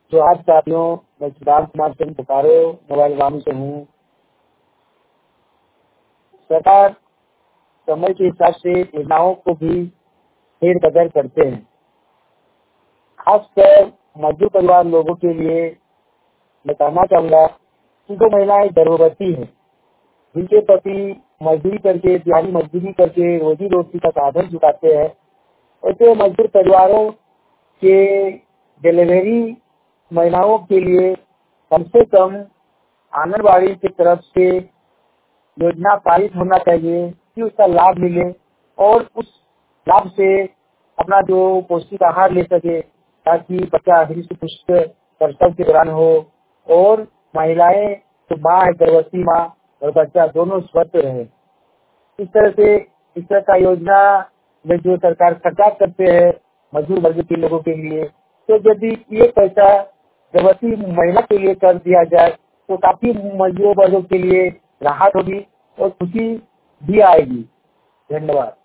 जो आज साथियों, मैं सिद्धार्थ कुमार सिंह बोकारो मोबाइल वाणी से हूँ। सरकार समय के हिसाब से योजनाओं को भी फेर बदल करते हैं। खासकर मजदूर परिवार लोगों के लिए मैं कहना चाहूँगा कि जो महिलाएं गर्भवती हैं, जिनके पति मजदूरी करके दिहाड़ी मजदूरी करके रोजी रोटी का साधन जुटाते हैं, ऐसे मजदूर परिवारों के डिलीवरी महिलाओं के लिए कम से कम आंगनबाड़ी की तरफ से योजना पारित होना चाहिए कि उसका लाभ मिले और उस लाभ से अपना जो पौष्टिक आहार ले सके, ताकि बच्चा हृष्ट पुष्ट प्रसव के दौरान हो और महिलाएं जो माँ है, गर्भवती माँ और बच्चा दोनों स्वस्थ रहे। इस तरह का योजना में जो सरकार खर्चा करते हैं मजदूर वर्ग के लोगों के लिए, तो यदि ये पैसा गर्भवती महिला के लिए कर दिया जाए तो काफी मजदूर वर्गों के लिए राहत होगी और खुशी भी आएगी। धन्यवाद।